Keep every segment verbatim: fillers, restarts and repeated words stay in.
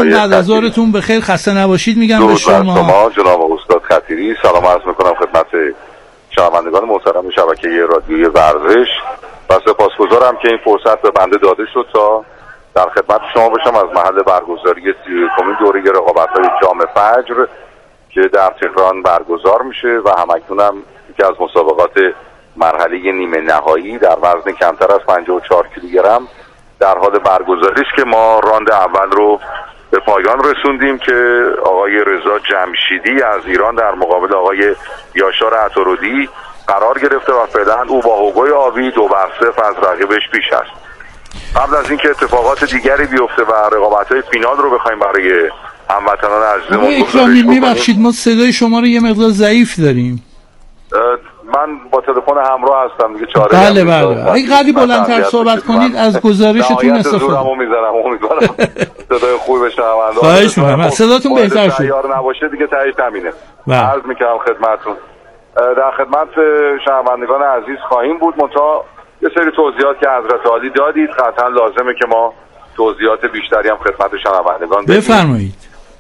شبتون بعد از ظهرتون بخیر، خسته نباشید میگم به شما. شما جناب استاد خطیری سلام عرض میکنم خدمت شنوندگان محترم شبکه رادیویی ورزش و سپاسگزارم که این فرصت به بنده داده شد تا در خدمت شما باشم از محل برگزاری سی و یکمین دوره رقابت‌های جام فجر که در تهران برگزار میشه و همکنون یکی از مسابقات مرحله نیمه نهایی در وزن کمتر از پنجاه و چهار کیلوگرم در حال برگزاریش که ما راند اول رو به پایان رسوندیم که آقای رضا جمشیدی از ایران در مقابل آقای یاشار عطارودی قرار گرفته و فعلا او با هوگوی آبی دو بر صفر از رقیبش پیش است. قبل از اینکه اتفاقات دیگری بیفته و رقابت‌های فینال رو بخوایم برای هموطنان عزیزمون اکرامی میبخشید ما صدای شما رو یه مقدار ضعیف داریم. من با تلفن همراه هستم دیگه چاره بله بله اگه قدری بلندتر صحبت کنید از گزارشتون استفاده زورمو میذارم امیدوارم صدای خوبی بشنوم. خواهش می‌کنم صداتون بهتر شد. تیار نباشه دیگه تهیه تامینه. عرض می‌کنم خدمتتون در خدمت شنوندگان عزیز خواهیم بود منتها یه سری توضیحات که حضرت عالی دادید قطعا لازمه که ما توضیحات بیشتری هم خدمت شنوندگان بدیم. بفرمایید.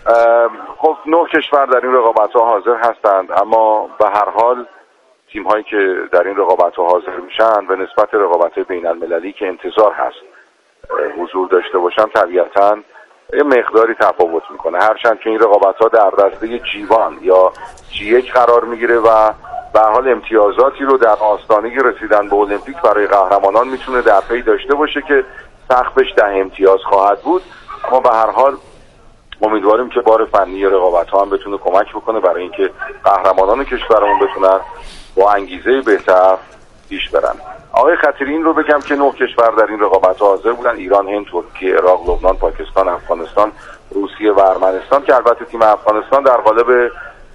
خب نه کشور در این رقابت‌ها حاضر هستند اما به هر حال تیم هایی که در این رقابت‌ها حاضر میشن و نسبت رقابت‌های بین‌المللی که انتظار هست حضور داشته باشن طبیعتاً یه مقداری تفاوت میکنه، هرچند که این رقابت‌ها در دسته جی وان یا جی یک قرار میگیره و به هر حال امتیازاتی رو در آستانه رسیدن به المپیک برای قهرمانان میتونه در پی داشته باشه که سقفش ده امتیاز خواهد بود، اما به هر حال امیدواریم که بار فنی رقابت‌ها هم بتونه کمک بکنه برای اینکه قهرمانان کشورمون بتونن با انگیزه بهتر پیش برن. آقای خطیری این رو بگم که نه کشور در این رقابت‌ها حاضر بودن: ایران، هند، ترکیه، عراق، لبنان، پاکستان، افغانستان، روسیه و ارمنستان که البته تیم افغانستان در قالب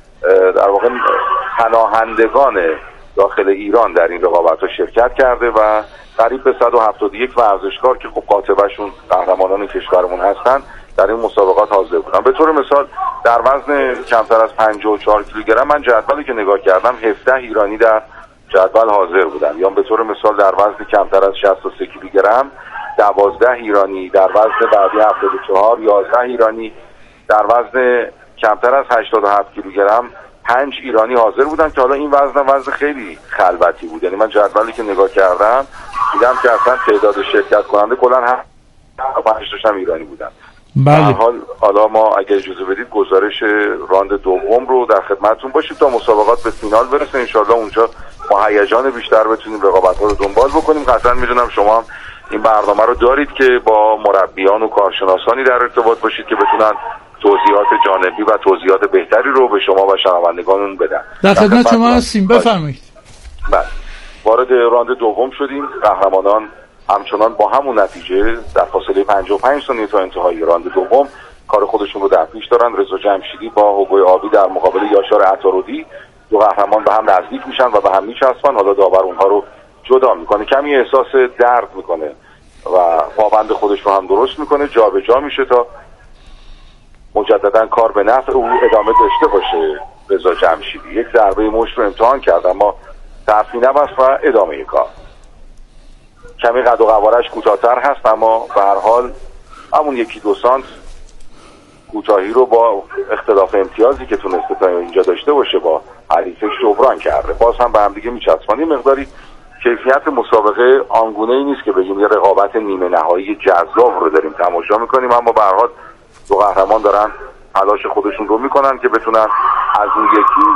در واقع پناهندگان داخل ایران در این رقابت‌ها شرکت کرده و قریب به صد و هفتاد و یک ورزشکار که خب قاطبه‌شون قهرمانان کشورمون هستن در این مسابقات حاضر بودن. به طور مثال در وزن کمتر از پنجاه و چهار کیلوگرم من جدولی که نگاه کردم هفده ایرانی در جدول حاضر بودن، یا به طور مثال در وزن کمتر از شصت و سه کیلوگرم دوازده ایرانی، در وزن بعدی هفتاد و چهار یازده ایرانی، در وزن کمتر از هشتاد و هفت کیلوگرم پنج ایرانی حاضر بودن که حالا این وزن وزن خیلی خلوتی بود. یعنی من جدولی که نگاه کردم دیدم که اصلا تعداد شرکت کننده کلا هم پنج تاشون ایرانی بودن. بله. حال حالا ما اگه اجازه بدید گزارش راند دوم رو در خدمتتون باشیم تا مسابقات به فینال برسه، انشالله اونجا با هیجان بیشتر بتونیم رقابت‌ها رو دنبال بکنیم. قطعا میدونم شما هم این برنامه رو دارید که با مربیان و کارشناسانی در ارتباط باشید که بتونن توضیحات جانبی و توضیحات بهتری رو به شما و شنوندگانمون بدن. در خدمت شما هستیم، بفرمایید. بله. وارد راند دوم شدیم. قهرمانان همچنان با همون نتیجه در فاصله پنجاه و پنج ثانیه تا انتهای راند دوم کار خودشون رو در پیش دارن. رضا جمشیدی با هوگوی آبی در مقابل یاشار عطارودی، دو قهرمان به هم نزدیک میشن و به هم میچسبن. حالا داور اونها رو جدا میکنه، کمی احساس درد میکنه و پابند خودش رو هم درست میکنه، جابجا میشه تا مجددا کار به نفع او ادامه داشته باشه. رضا جمشیدی یک ضربه مشت رو امتحان کرد اما ترفی نبست و ادامه کار. کمی قد و قوارش کوتاه‌تر هست اما به هر حال همون یکی دو سانت کوتاهی رو با اختلاف امتیازی که تونسته تا اینجا داشته باشه با حریفش جبران کرده. باز هم به هم دیگه میچسبن. این مقداری کیفیت مسابقه آنگونه‌ای نیست که بگیم یه رقابت نیمه نهایی جذاب رو داریم تماشا میکنیم، اما به هر حال دو قهرمان دارن تلاش خودشون رو میکنن که بتونن از اون یکی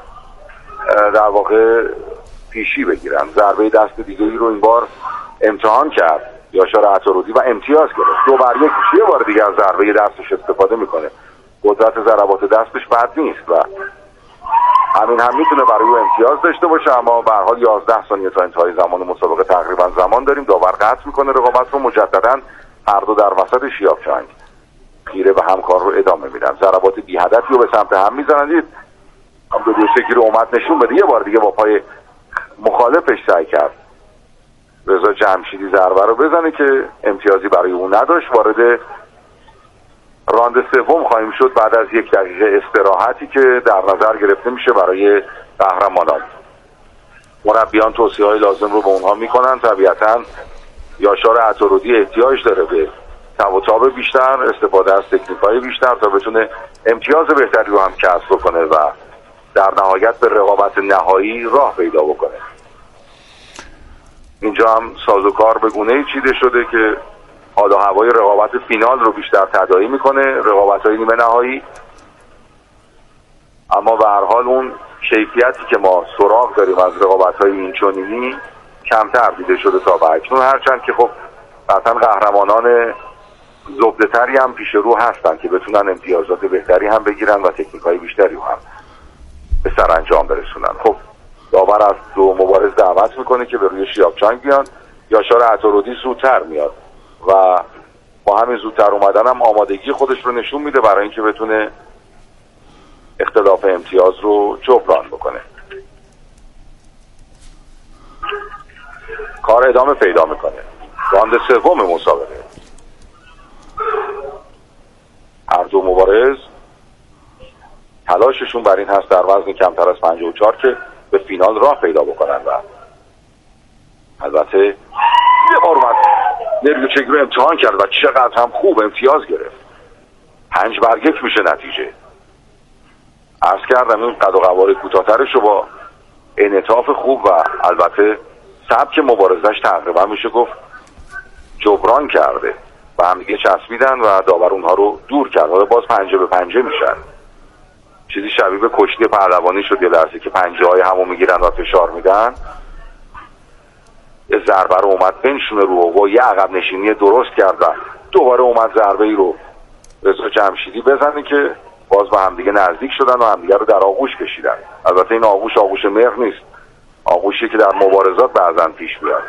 در واقع پیشی بگیرن. ضربه دست دیگه‌ای رو این بار امتحان کرد یاشار عطارودی و امتیاز گرفت. دو بر یک یه بار دیگه از ضربه دستش استفاده میکنه. قدرت ضربات دستش بد نیست و همین هم میتونه برای او امتیاز داشته باشه، اما به هر حال یازده ثانیه تا انتهای زمان مسابقه تقریبا زمان داریم. داور قطع میکنه رقابت رو. مجددا هر دو در وسط شیاف جنگ خیره و همکار رو ادامه میدن. ضربات بی هدفی رو به سمت هم میزنن. دید هم دو دوستی رو اومد نشون بده، یه بار دیگه با پای مخالفش سعی کرد رضا جمشیدی ضربه رو بزنه که امتیازی برای اون نداشت. وارد راند سوم خواهیم شد بعد از یک دقیقه استراحتی که در نظر گرفته میشه برای قهرمانان. مربیان توصیه‌های لازم رو به اونها میکنن. طبیعتاً یاشار عطارودی احتیاج داره به تب و تاب بیشتر، استفاده از تکنیک‌های بیشتر تا بتونه امتیاز بهتری رو هم کسب بکنه و در نهایت به رقابت نهایی راه پیدا بکنه. اینجا هم سازوکار به گونه‌ای چیده شده که حال و هوای رقابت فینال رو بیشتر تداعی میکنه، رقابت‌های نیمه نهایی، اما به هر حال اون کیفیتی که ما سراغ داریم از رقابت‌های اینچنینی کمتر دیده شده تا به اکنون، هرچند که خب قطعا قهرمانان زبده‌تری هم پیش رو هستن که بتونن امتیازات بهتری هم بگیرن و تکنیک‌های بیشتری هم به سرانجام برسونن. خب داور از دو مبارز دعوت میکنه که به روی شیابچنگ بیان. یاشار عطارودی زودتر میاد و با همین زودتر اومدن هم آمادگی خودش رو نشون میده برای اینکه بتونه اختلاف امتیاز رو جبران بکنه. کار ادامه پیدا میکنه. راند سوم مسابقه، هر دو مبارز تلاششون بر این هست در وزن کمتر از پنجاه و چهار که به فینال راه پیدا بکنن و البته یه بار اومد نرویچک رو امتحان کرد و چقدر هم خوب امتیاز گرفت. پنج بر یک میشه نتیجه. عرض کردم این قد و قواره کوتاه‌ترش رو با انعطاف خوب و البته سبک مبارزش تقریبا میشه گفت جبران کرده و هم دیگه چسبیدن و داور اونها رو دور کرد. حالا باز پنجه به پنجه میشن، چیزی شبیه به کشتی پهلوانی شد یه لحظه که پنجه های همو میگیرن و فشار میدن. یه ضربه رو اومد بنشونه رو و یه عقب نشینی درست کرد و دوباره اومد ضربه ای رو رضا جمشیدی بزنه که باز به همدیگه نزدیک شدن و همدیگه رو در آغوش کشیدن. البته این آغوش آغوش مهر نیست، آغوشی که در مبارزات بعضن پیش میاد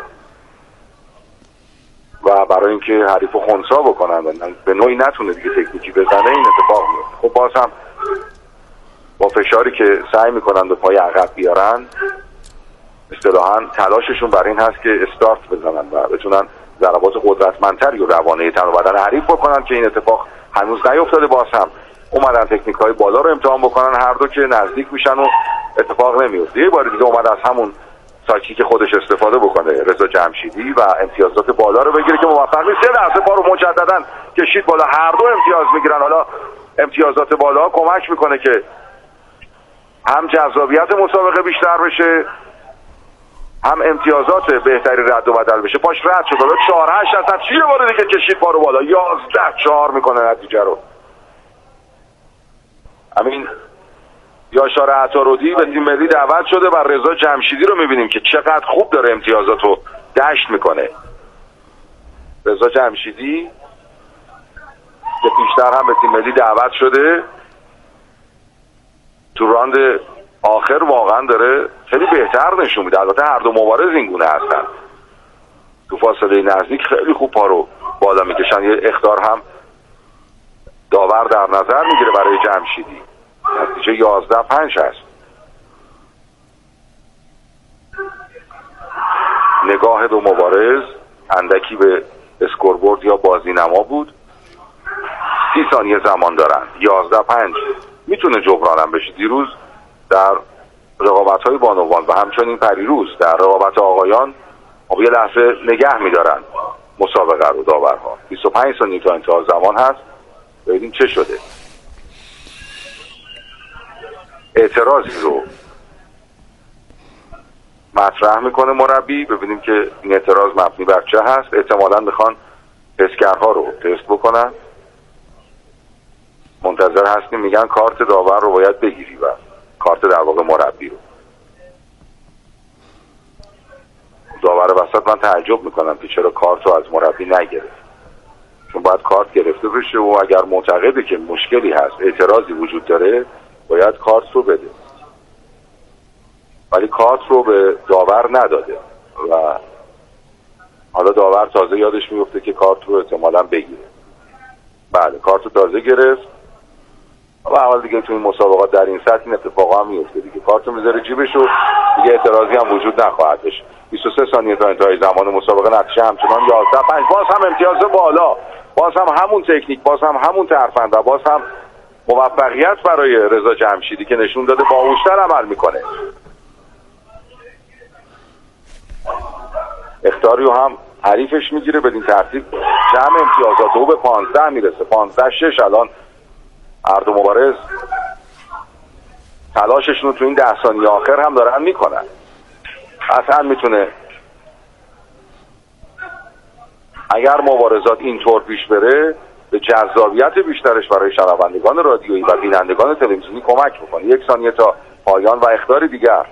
و برای اینکه حریف رو خنثی بکنن و به نوعی نتونه دیگه تکنیکی بزنه این اتفاق میفته. خب باز هم با فشاری که سعی میکنن به پای عقب بیارن اصطلاحاً تلاششون بر این هست که استارت بزنن و بتونن ضربات قدرتمندتری و روانه تن و بدن حریف بکنن که این اتفاق هنوز نیفتاده. باز هم اومدن تکنیک‌های بالا رو امتحان بکنن، هر دو که نزدیک میشن و اتفاق نمیفته. یه بار دیگه اومد از همون تاکتیک خودش استفاده بکنه رضا جمشیدی و امتیازات بالا رو بگیره که موفق نیست. یه لحظه پا رو مجددا کشید بالا، هر دو امتیاز میگیرن. حالا امتیازات بالا کمک میکنه که هم جذابیت مسابقه بیشتر بشه، هم امتیازات بهتری رد و بدل بشه. پاش رد شد، حالا چهار هشت اصلا چی یه بار دیگه کشید پا رو بالا، یازده چهار میکنه نتیجه رو. همین یاشار عطارودی به تیم ملی دعوت شده و رضا جمشیدی رو میبینیم که چقدر خوب داره امتیازات رو دشت میکنه. رضا جمشیدی که پیشتر هم به تیم ملی دعوت شده تو راند آخر واقعا داره خیلی بهتر نشون میده. البته هر دو مبارز این گونه هستن، تو فاصله نزدیک خیلی خوب پا رو بالا میکشن. یه اخطار هم داور در نظر میگیره برای جمشیدی. نتیجه یازده پنج هست. نگاه دو مبارز اندکی به اسکوربورد یا بازی نما بود. سی ثانیه زمان دارن. یازده پنج میتونه جبرانم بشه. دیروز در رقابت‌های بانوان و همچنین پریروز در رقابت آقایان خب یه لحظه نگه میدارن مسابقه رو داورها. بیست و پنج ثانیه تا انتهای زمان هست. ببینیم چه شده. اعتراضی رو مطرح میکنه مربی. ببینیم که این اعتراض مبنی بر چه هست. احتمالاً میخوان حسگرها رو تست بکنن. منتظر هستیم. میگن کارت داور رو باید بگیری و کارت در واقع مربی رو. داور وسط من تعجب میکنم که چرا کارت رو از مربی نگرفت، چون باید کارت گرفته بشه و اگر معتقده که مشکلی هست، اعتراضی وجود داره، باید کارت رو بده. ولی کارت رو به داور نداده و حالا داور تازه یادش میفته که کارت رو احتمالاً بگیره. بله کارت رو تازه گرفت و اول دیگه تو این مسابقات در این سطح این اتفاقا هم میفته دیگه. کارت رو میذاره جیبش و دیگه اعتراضی هم وجود نخواهد داشت. بیست و سه ثانیه تا انتهای زمان مسابقه، نتیجه همچنان یازده پنج. باز هم امتیاز بالا، باز هم همون تکنیک، باز هم همون ترفند و باز هم موفقیت برای رضا جمشیدی که نشون داده باهوشتر عمل میکنه. اخطاری رو هم حریفش میگیره، بدین ترتیب جمع امتیازات او به پانزده میرسه. پانزده شش. الان هر دو مبارز تلاششون رو تو این ده ثانیه آخر هم دارن میکنن. اصلا میتونه اگر مبارزات اینطور پیش بره به جذابیت بیشترش برای شنوندگان رادیویی و بینندگان تلویزیونی کمک میکنه. یک ثانیه تا پایان و اخطار دیگر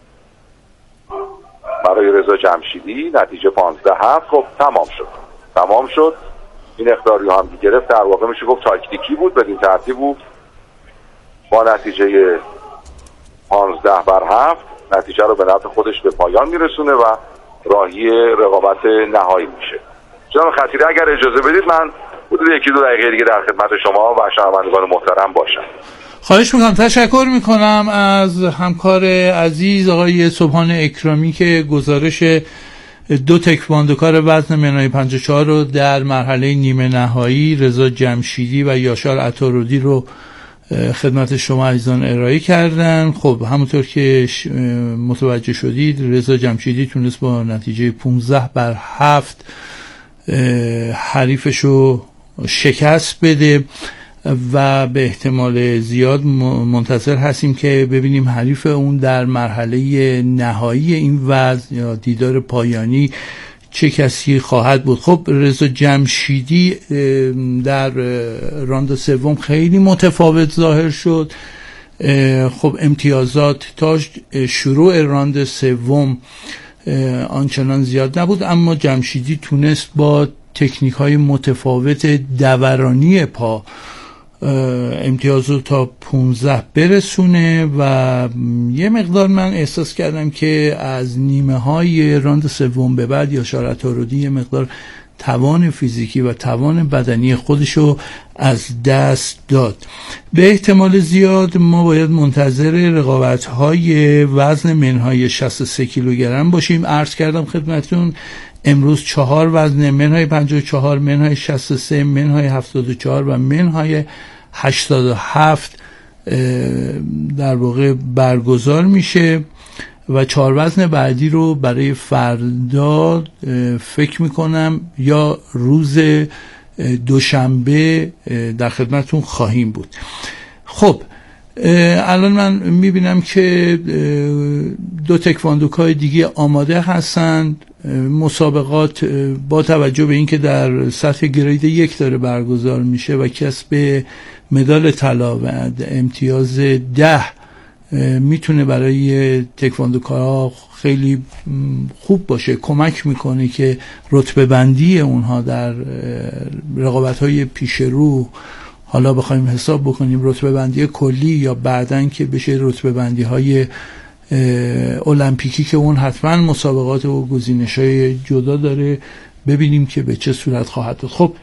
برای رضا جمشیدی. نتیجه پانزده هفت. خب تمام شد تمام شد این اخطاری هم گرفت. در واقع میشه گفت تاکتیکی بود، بدین ترتیب بود. با نتیجه پانزده بر هفت نتیجه رو به نفع خودش به پایان میرسونه و راهی رقابت نهایی میشه. جناب خطیری اگر اجازه بدید من حدود یکی دو دقیقه دیگه در خدمت شما و شنوندگان محترم باشم. خواهش میکنم. تشکر میکنم از همکار عزیز آقای سبحان اکرامی که گزارش دو تکواندوکار وزن منهای پنجاه و چهار رو در مرحله نیمه نهایی رضا جمشیدی و یاشار عطارودی رو خدمت شما عزیزان ارائه کردن. خب همونطور که متوجه شدید رضا جمشیدی تونست با نتیجه پانزده بر هفت حریفش رو شکست بده و به احتمال زیاد منتظر هستیم که ببینیم حریف اون در مرحله نهایی این وزن یا دیدار پایانی چه کسی خواهد بود. خب رضا جمشیدی در راند سوم خیلی متفاوت ظاهر شد. خب امتیازات تا شروع راند سوم آنچنان زیاد نبود، اما جمشیدی تونست با تکنیک های متفاوت دورانی پا امتیازو تا پانزده برسونه و یه مقدار من احساس کردم که از نیمه های راند سوم به بعد یاشار عطارودی یه مقدار توان فیزیکی و توان بدنی خودشو از دست داد. به احتمال زیاد ما باید منتظر رقابت های وزن منهای شصت و سه کیلوگرم باشیم. عرض کردم خدمتتون امروز چهار وزن منهای پنجاه و چهار، منهای شصت و سه، منهای هفتاد و چهار و منهای هشتاد و هفت در واقع برگزار میشه و چهار وزن بعدی رو برای فردا فکر میکنم یا روز دوشنبه در خدمتون خواهیم بود. خب الان من میبینم که دو تکواندوکای دیگه آماده هستند. مسابقات با توجه به اینکه در سطح گرید یک داره برگزار میشه و کسب مدال طلا و امتیاز ده میتونه برای تکواندوکارها خیلی خوب باشه، کمک میکنه که رتبه بندی اونها در رقابت‌های پیش رو، حالا بخوایم حساب بکنیم رتبه بندی کلی یا بعدن که بشه رتبه بندی های المپیکی که اون حتما مسابقات و گزینش‌های جدا داره، ببینیم که به چه صورت خواهد بود. خب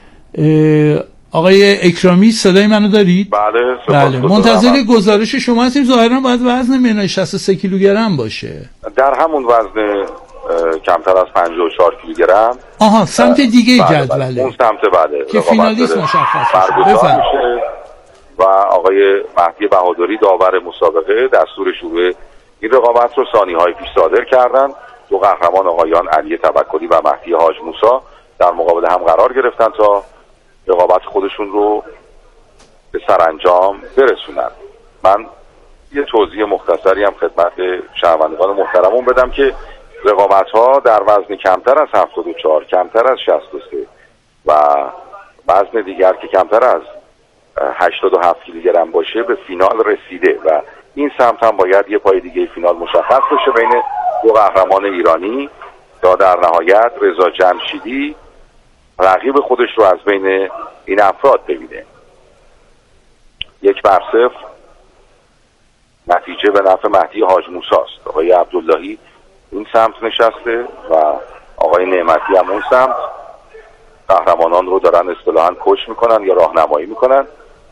آقای اکرامی صدای منو دارید؟ بله. بله. منتظر گزارش شما هستیم. ظاهرا باید وزن منهای شصت و سه کیلوگرم باشه. در همون وزن کمتر از پنجاه و چهار کیلوگرم. آها سمت دیگه بله جدوله. بله. اون سمت بله. که فینالیست مشخص بشه. و آقای مهدی بهادری داور مسابقه دستور شروع این رقابت رو ثانیه‌های پیش صادر کردن. دو قهرمان آقایان علی توکلی و مهدی حاج موسی در مقابل هم قرار گرفتن تا رقابت خودشون رو به سرانجام برسونن. من یه توضیح مختصری هم خدمت شنوندگان محترمون بدم که رقابت‌ها در وزن کمتر از هفتاد و چهار، کمتر از شصت و سه و وزن دیگر که کمتر از هشتاد و هفت کیلوگرم باشه به فینال رسیده و این سمت هم باید یه پای دیگه فینال مشخص بشه بین دو قهرمان ایرانی تا در نهایت رضا جمشیدی رقیب خودش رو از بین این افراد ببینه. یک بر صفر نتیجه به نفع مهدی حاج موسی است. آقای عبداللهی این سمت نشسته و آقای نعمتی هم اون سمت. قهرمانان رو دارن اصطلاحاً کوچ میکنن یا راهنمایی میکنن.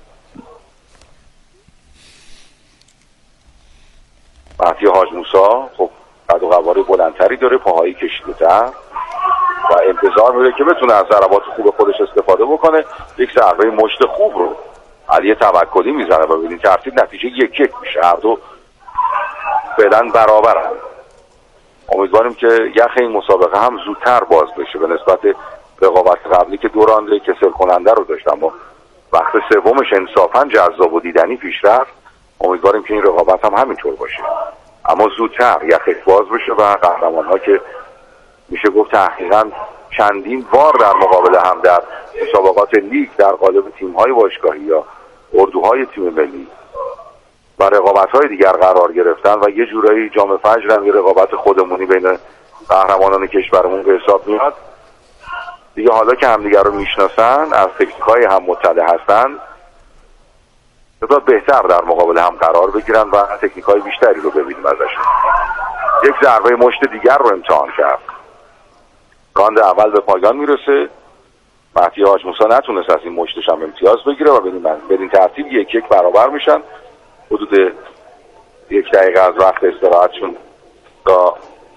مهدی حاج موسی خب قد و قواره بلندتری داره، پاهایی کشیده‌تر و انتظار میره که بتونه از ضربات خوب خودش استفاده بکنه. یک ضربه مشت خوب رو علی توکلی میزنه و ببینید ترتیب نتیجه یک یک میشه. هر دو فعلا برابرن. امیدواریم که یخ این مسابقه هم زودتر باز بشه به نسبت رقابت قبلی که دو رانده کسل کننده رو داشت، اما وقت سومش انصافا جذاب و دیدنی پیش رفت. امیدواریم که این رقابت هم همینطور باشه، اما زودتر یخ باز بشه و قهرمان ها که میشه گفت تحقیقا چندین بار در مقابل هم در مسابقات لیگ در قالب تیم های باشگاهی یا اردوهای تیم ملی و رقابت های دیگر قرار گرفتن و یه جورایی جام فجر هم یه رقابت خودمونی بین قهرمانان کشورمون به حساب میاد دیگه. حالا که همدیگر رو میشناسن، از تکنیک های هم مطلع هستن، تا بهتر در مقابل هم قرار بگیرن و تکنیک های بیشتری رو ببینیم ازشون. یک ضربه مشت دیگر رو امتحان کرد. راند اول به پایان میرسه. مهدی حاج موسی نتونست از این مشتش هم امتیاز بگیره و بدین ترتیب یک یک برابر میشن. حدود یک دقیقه از وقت استراحتشون تا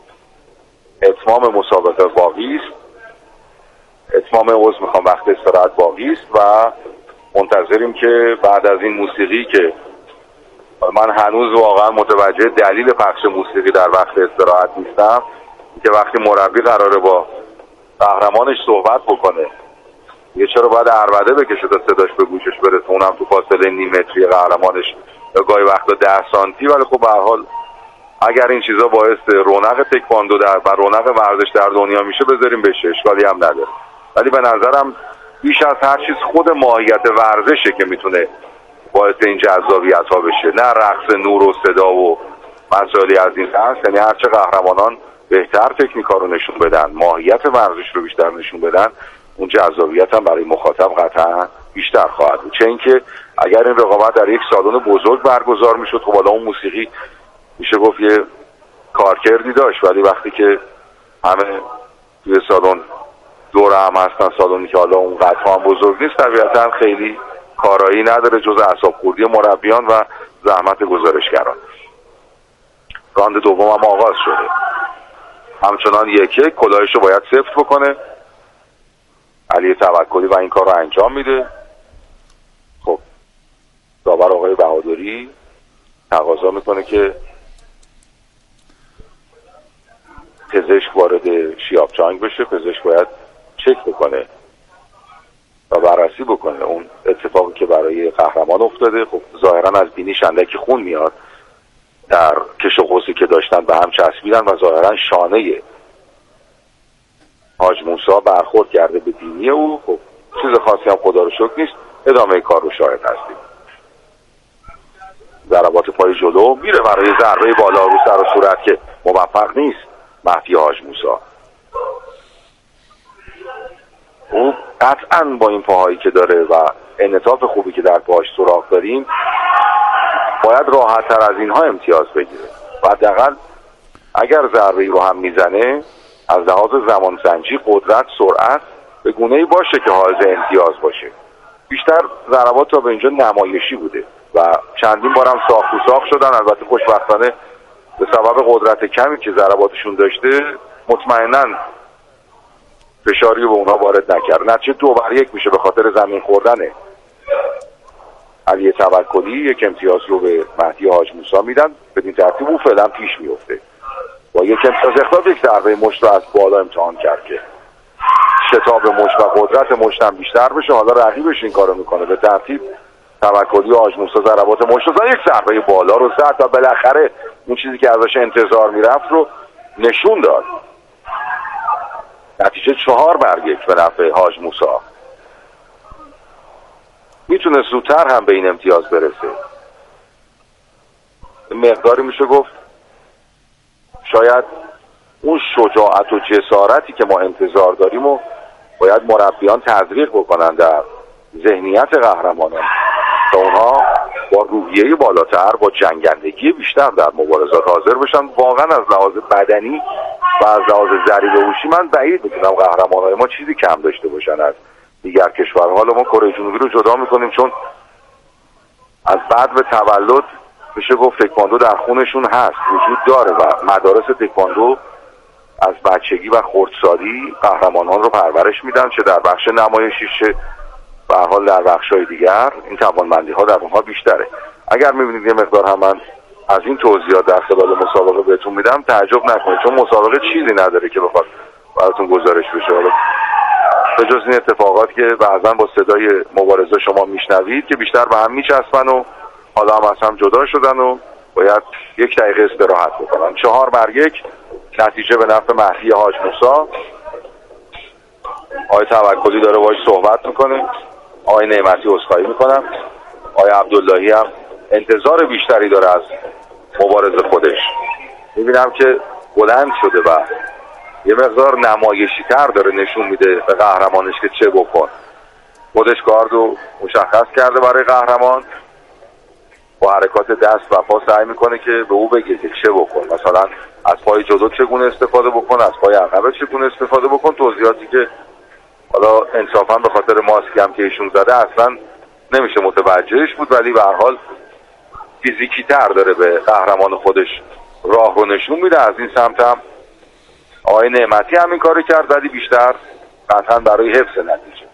اتمام مسابقه باقی است. اتمام عضو میخوام وقت استراحت باقی است و منتظریم که بعد از این موسیقی که من هنوز واقعا متوجه دلیل پخش موسیقی در وقت استراحت نیستم، که وقتی مربی قراره با قهرمانش صحبت بکنه یه چرا باید عربده بکشه تا صداش به گوشش برسه، اونم تو فاصله نیم متری قهرمانش گاهی وقتا ده سانتی. ولی خب به هر حال اگر این چیزا باعث رونق تکواندو در و رونق ورزش در دنیا میشه بذاریم بشه، اشکالی هم نداره. ولی به نظرم بیش از هر چیز خود ماهیت ورزشه که میتونه باعث این جذابیت ها بشه، نه رقص نور و صدا و مسائلی از این هست. یعنی هرچه قهرمانان بهتر تکنیکا رو نشون بدن، ماهیت ورزش رو بیشتر نشون بدن، اون جذابیت هم برای مخاطب قطعا بیشتر خواهد بود. چه اینکه اگر این رقابت در یک سالن بزرگ برگزار میشد، خب حالا اون موسیقی میشه گفت یه کارکردی داشت، ولی وقتی که همه توی سالن دور هم هستن، سالنی که حالا اون قدر هم بزرگ نیست، طبیعتا خیلی کارایی نداره جز اعصاب خوردی مربیان و زحمت گزارشگران. راند دوم هم آغاز شده، همچنان یک یک کلاهش رو باید سفت بکنه. علی توکلی و این کار رو انجام میده. خب داور آقای بهادری تقاضا میکنه که پزشک وارد شیابچانگ بشه. پزشک باید چک بکنه و بررسی بکنه اون اتفاقی که برای قهرمان افتاده. خب ظاهرا از بینیش اندکی خون میاد، در کش و قوسی که داشتن به هم چسبیدن و ظاهرا شانه حاج موسی برخورد کرده به بینی او. خب چیز خاصی هم خدا رو شکر نیست. ادامه کار رو شاهد هستیم. ضربات پای جلو میره برای ضربه بالا رو سر و صورت که موفق نیست مهدی حاج موسی. او قطعا با این پاهایی که داره و انعطاف خوبی که در پاهاش سراغ داریم باید راحت تر از اینها امتیاز بگیره و حداقل اگر ضربه‌ای رو هم میزنه از لحاظ زمان سنجی، قدرت، سرعت به گونه‌ای باشه که حائز امتیاز باشه. بیشتر ضربات تا به اینجا نمایشی بوده و چندین بارم ساخت و ساخت شدن. البته خوشبختانه به سبب قدرت کمی که ضرباتشون داشته مطمئناً فشاری به اونها وارد نکرد. نتیجه دو بر یک میشه به خاطر زمین خوردنه. علی توکلی یک امتیاز رو به مهدی حاج موسی میدن. بدین ترتیب او فعلا پیش میفته. با یک امتیاز اختلاف یک ضربه مشت رو از بالا امتحان کرد که شتاب مشت و قدرت مشت هم بیشتر بشه. حالا رقیبش این کارو میکنه. به ترتیب توکلی و حاج موسی ضربات مشت رو یک ضربه بالا رو زد تا بالاخره اون چیزی که ازش انتظار میرفت رو نشون داد. نتیجه چهار بر یک به نفع حاج موسی. میتونه زودتر هم به این امتیاز برسه. مقداری میشه گفت شاید اون شجاعت و جسارتی که ما انتظار داریم و باید مربیان تزریق بکنن در ذهنیت قهرمانان تا اونها با روحیه بالاتر، با جنگندگی بیشتر در مبارزات حاضر بشن. واقعا از لحاظ بدنی و از لحاظ ضریب هوشی من بعید میدونم قهرمانان ما چیزی کم داشته باشن از دیگر کشورها. حالا ما کره جنوبی رو جدا میکنیم چون از بعد به تولد میشه گفت تکواندو در خونشون هست، وجود داره و مدارس تکواندو از بچگی و خردسالی قهرمانان رو پرورش میدن، چه در بخش نمایشی چه به هر حال در بخش‌های دیگر. این توانمندی ها در اونها بیشتره. اگر میبینید یه مقدار هم من از این توضیحات در خلال مسابقه بهتون میدم تعجب نکنید، چون مسابقه چیزی نداره که بخواد براتون گزارش بشه. حالا به جز این اتفاقات که بعضا با صدای مبارزه شما میشنوید که بیشتر به هم میچسبن و حالا هم از هم جدا شدن و باید یک دقیقه استراحت بکنن. چهار بر یک نتیجه به نفع مهدی حاج موسی. آقای توکلی داره باهاش صحبت میکنه، آقای نعمتی عذرخواهی میکنم، آقای عبداللهی هم انتظار بیشتری داره از مبارز خودش. میبینم که بلند شده و یه مقدار نمایشی تر داره نشون میده به قهرمانش که چه بکن. خودش گاردو مشخص کرده برای قهرمان، با حرکات دست و پا سعی میکنه که به او بگه که چه بکن، مثلا از پای جلو چگونه استفاده بکن، از پای عقب چگونه استفاده بکن. توضیحاتی که حالا انصافا به خاطر ماسکی هم که ایشون زده اصلا نمیشه متوجهش بود، ولی به هر حال فیزیکی تر داره به قهرمان خودش راه رو نشون میده. از این سمت هم آقای نعمتی هم این کارو کرد، ولی بیشتر قطعا برای حفظ نتیجه.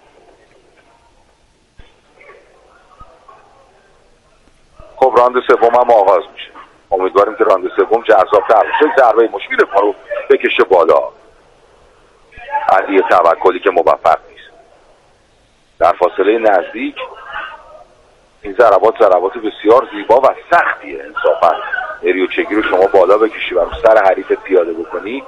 خب راند سوم هم آغاز میشه. امیدواریم که راند سوم جذاب‌تر بشه. ضربه مشکل پا رو بکشه بالا. علی توکلی که موفق نیست. در فاصله نزدیک این ضربات ضربات بسیار زیبا و سختیه. انصافا اریو چگی رو شما بالا بکشی و رو سر حریف پیاده بکنی،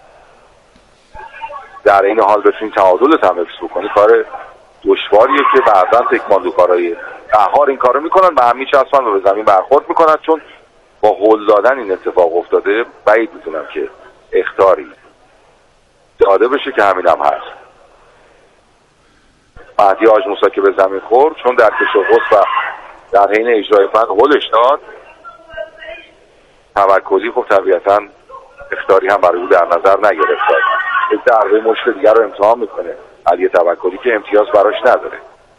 در این حال بتونی تعادلت هم حفظ بکنی، کار دشواریه که بعضا تکواندوکارای قهار این کارو میکنن، به هم میچسبن و به زمین برخورد میکنن. چون با هول دادن این اتفاق افتاده، بعید میدونم که اخطاری داده بشه که همین هم هست. مهدی حاج موسی که به زمین خورد، چون در کش و قوس و در حین اجرای فن هولش داد، توکلی خب طبیعتا اخطاری هم برای او در نظر نگرفت. یک ضربه مشت دیگر رو امتحان میکنه علی توکلی که امتیاز براش نداره.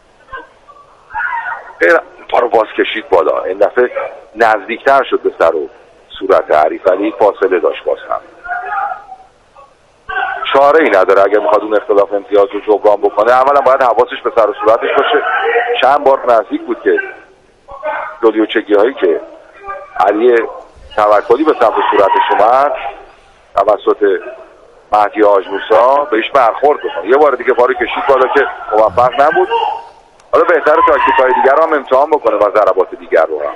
پا رو باز کشید بالا، این دفعه نزدیکتر شد به سر و صورت حریف، ولی فاصله داشت. باز هم چاره ای نداره اگر میخواد اون اختلاف امتیاز رو جبران بکنه. اولا باید حواسش به سر و صورتش باشه. چند بار نزدیک بود که دودیو چگی هایی که علی توکلی به سمت صورتش اومد توسط مهدی حاج موسی بهش برخورد بکنه. یه بار دیگه پا رو کشید بالا که موفق نبود. حالا بهتره تاکتیک‌های دیگر رو هم امتحان بکنه و ضربات دیگر رو هم.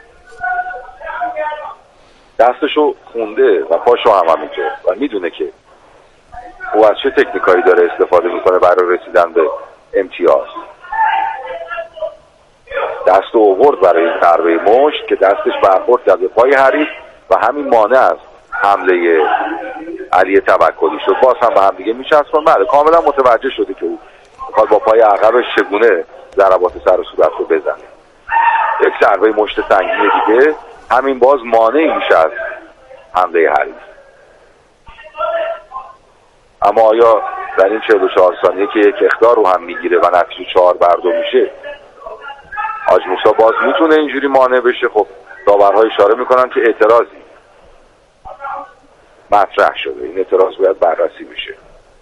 دستشو خونده و پاشو هم همینطور و میدونه که او از چه تکنیکایی داره استفاده میکنه برای رسیدن به امتیاز. دست رو آورد برای ضربه مشت که دستش برخورد کرد به پای حریف و همین مانع از حمله علی توکلی شد. باز هم به هم دیگه میچسبن. بله کاملا متوجه شده که او میخواد با پای عقبش چگونه ضربات سر و صورت رو بزنه. یک ضربه مشت سنگین دیگه همین باز مانعی میشه از حمله حریف. اما آیا در این چهل و چهار ثانیه که یک اخطار رو هم میگیره و نتیجه چهار بر دو میشه، حاج موسی باز میتونه اینجوری مانع بشه؟ خب داورها اشاره میکنن که اعتراضی مطرح شده، این اعتراض باید بررسی بشه.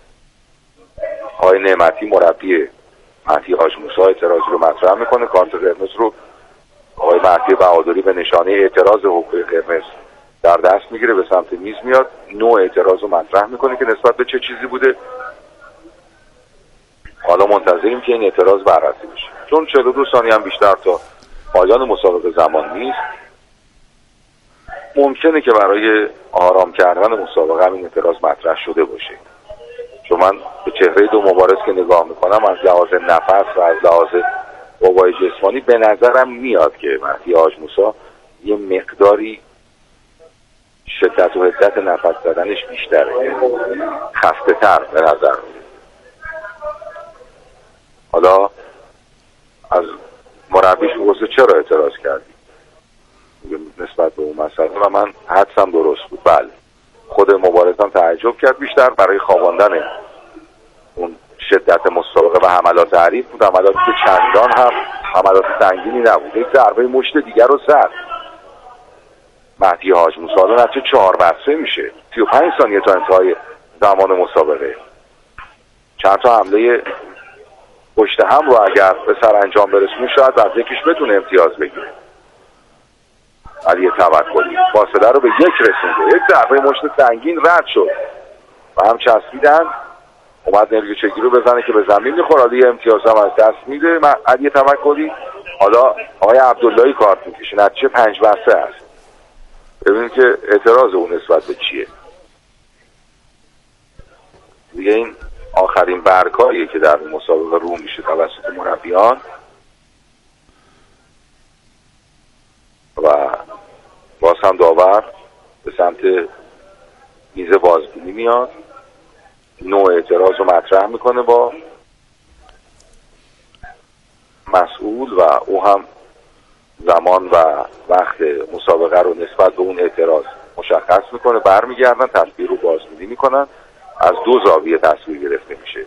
آقای نعمتی مربی مهدی حاج موسی اعتراض رو مطرح میکنه. کارت قرمز رو آقای مهدی بهادری به نشانه اعتراض حقوق قرمز در دست میگیره، به سمت میز میاد، نوع اعتراض رو مطرح میکنه که نسبت به چه چیزی بوده. حالا منتظریم که این اعتراض بررسی بشه. چون چهل و دو ثانیه هم بیشتر تا پایان مسابقه زمان نیست، ممکنه که برای آرام کردن مسابقه همین اعتراض مطرح شده باشه. چون من به چهره دو مبارز که نگاه میکنم، از لحاظ نفس و از لحاظ قوای جسمانی به نظرم میاد که مهدی حاج موسی یه مقداری شدت و حدت نفس زدنش بیشتره، خسته تر به نظر میاد. حالا از مربیش بپرسه چرا اعتراض کردی نسبت به اون مسئله و من حدسم درست بود. بله خود مبارزم تعجب کرد بیشتر برای خواباندن اون شدت مسابقه و حملات حریف بود، حملاتی که چندان هم حملات سنگینی نبود. یک ضربه مشت دیگر رو زد مهدی حاج موسی. حالا نتیجه چهار بر سه میشه، سی و پنج ثانیه تا انتهای زمان مسابقه. چند تا حمله پشت هم رو اگر به سر انجام برسونه شاید از یکیش بتونه امتیاز بگیره. علی توکلی فاصله رو به یک رسونده، یک ضربه مشت سنگین رد شد و هم چسبیدن، اومد نرگچگی رو بزنه که به زمین میخوره، حالا یه امتیاز هم از دست میده علی توکلی. حالا آقای عبداللهی کارت میکشه، نتیجه پنج بسته است. ببینید که اعتراض اون نسبت به چیه دیگه. این آخرین برگاییه که در مسابقه رو میشه توسط مربیان و باز هم داور به سمت میز بازبینی میاد، نوع اعتراض رو مطرح میکنه با مسئول و او هم زمان و وقت مسابقه رو نسبت به اون اعتراض مشخص میکنه. برمیگردن تصویر رو بازبینی میکنن، از دو زاویه تصویر گرفته میشه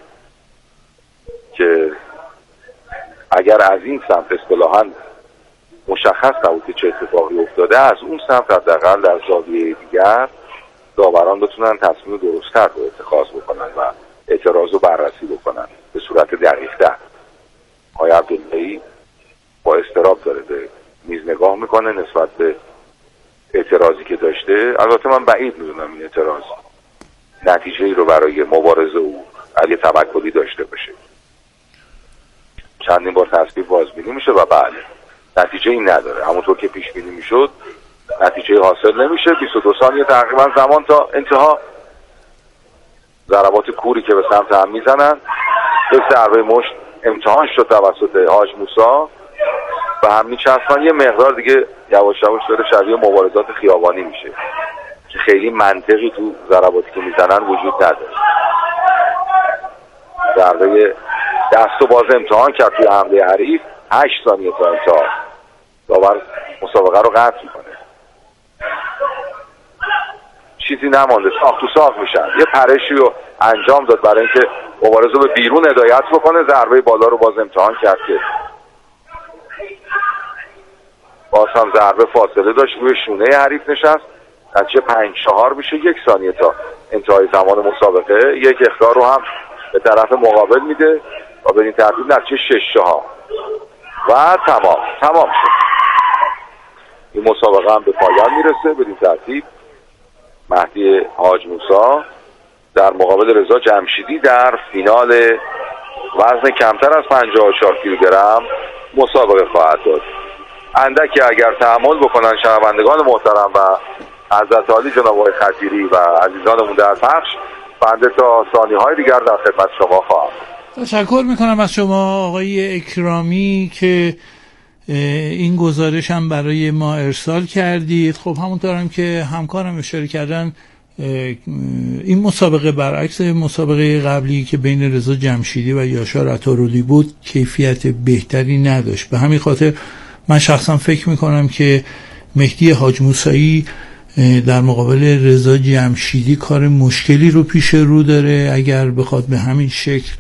که اگر از این سمت اصطلاحاً مشخص نبود که چه اتفاقی افتاده، از اون سمت حداقل در زاویه دیگر داوران بتونن تصمیم درست‌تر رو اتخاذ بکنن و اعتراض رو بررسی بکنن به صورت دقیق‌تر. آقای عبداللهی با اضطراب داره به میز نگاه میکنه نسبت به اعتراضی که داشته. البته من بعید میدونم این اعتراض نتیجه‌ای رو برای مبارزه او علی توکلی داشته باشه. چندین بار تصویر بازبینی میشه و بله نتیجه این نداره، همونطور که پیش بینی میشد نتیجه حاصل نمیشه. بیست و دو ثانیه تقریبا زمان تا انتها، ضربات کوری که به سمت هم میزنن، یک ضربه مشت امتحان شد توسط حاج موسی و هم میچسبن. یه مقدار دیگه یواش یواش داره شبیه مبارزات خیابانی میشه که خیلی منطقی تو ضرباتی که میزنن وجود نداره. ضربه دست و باز امتحان کرد توی حمله حریف، هشت ثانیه تا انتها داور مسابقه رو قطع میکنه. چیزی نمانده، ساخت و ساخت میشن. یه پرشی رو انجام داد برای اینکه مبارزه به بیرون هدایت بکنه، ضربه بالا رو باز امتحان کرد که باز هم ضربه فاصله داشت، روی شونه حریف نشست. نتیجه پنج چهار میشه، یک ثانیه تا انتهای زمان مسابقه. یک اخطار رو هم به طرف مقابل میده و به این ترتیب نتیجه شش چهار و تمام تمام شد. این مسابقه هم به پایان میرسه. به این ترتیب مهدی حاج موسی در مقابل رضا جمشیدی در فینال وزن کمتر از پنجاه و چهار کیلوگرم مسابقه خواهد داد. اندکی اگر تحمل بکنن شنوندگان محترم و حضرت عالی جناب آقای خطیری و عزیزانمون در پخش، بنده تا ثانیه‌های دیگر در خدمت شما خواهم. تشکر میکنم از شما آقای اکرامی که این گزارش هم برای ما ارسال کردید. خب همونطور هم که همکارم اشاره کردن، این مسابقه برعکس مسابقه قبلی که بین رضا جمشیدی و یاشار عطارودی بود کیفیت بهتری نداشت. به همین خاطر من شخصا فکر میکنم که مهدی حاج موسیی در مقابل رضا جمشیدی کار مشکلی رو پیش رو داره. اگر بخواد به همین شکل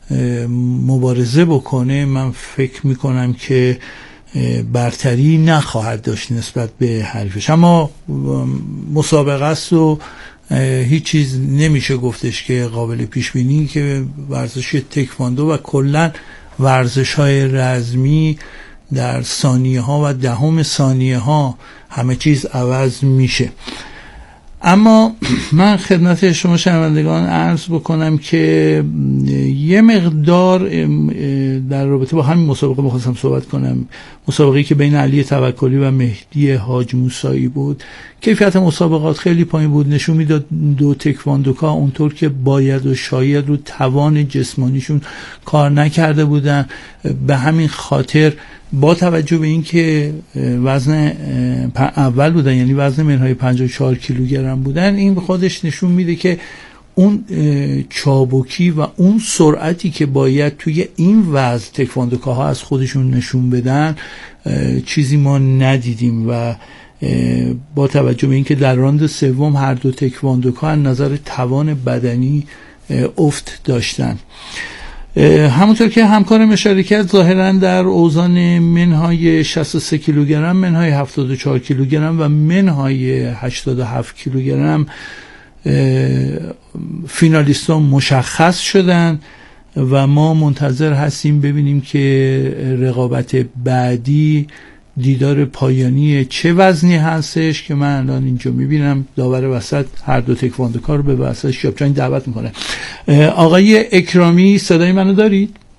مبارزه بکنه، من فکر میکنم که برتری نخواهد داشت نسبت به حریفش. اما مسابقه است و هیچ چیز نمیشه گفتش که قابل پیش بینی، که ورزش تکواندو و کلا ورزش های رزمی در ثانیه ها و دهم ثانیه ها همه چیز عوض میشه. اما من خدمت شما شنوندگان عرض بکنم که یه مقدار در رابطه با همین مسابقه می‌خواستم صحبت کنم. مسابقه‌ای که بین علی توکلی و مهدی حاج موسیی بود، کیفیت مسابقات خیلی پایین بود. نشون میداد دو تکواندوکا اونطور که باید و شاید رو توان جسمانیشون کار نکرده بودن. به همین خاطر با توجه به اینکه وزن اول بودن، یعنی وزن منهای پنجاه و چهار کیلوگرم بودن، این خودش نشون میده که اون چابکی و اون سرعتی که باید توی این وزن تکواندوکاها از خودشون نشون بدن چیزی ما ندیدیم. و با توجه به اینکه در راند سوم هر دو تکواندوکا از نظر توان بدنی افت داشتن. همونطور که همکارم اشاره کرد، ظاهرا در اوزان منهای شصت و سه کیلوگرم، منهای هفتاد و چهار کیلوگرم و منهای هشتاد و هفت کیلوگرم فینالیستان مشخص شدن و ما منتظر هستیم ببینیم که رقابت بعدی دیدار پایانی چه وزنی هستش که من الان اینجا میبینم داور وسط هر دو تکواندوکار رو به وسط شیابچان دعوت میکنه. آقای اکرامی صدای منو دارید؟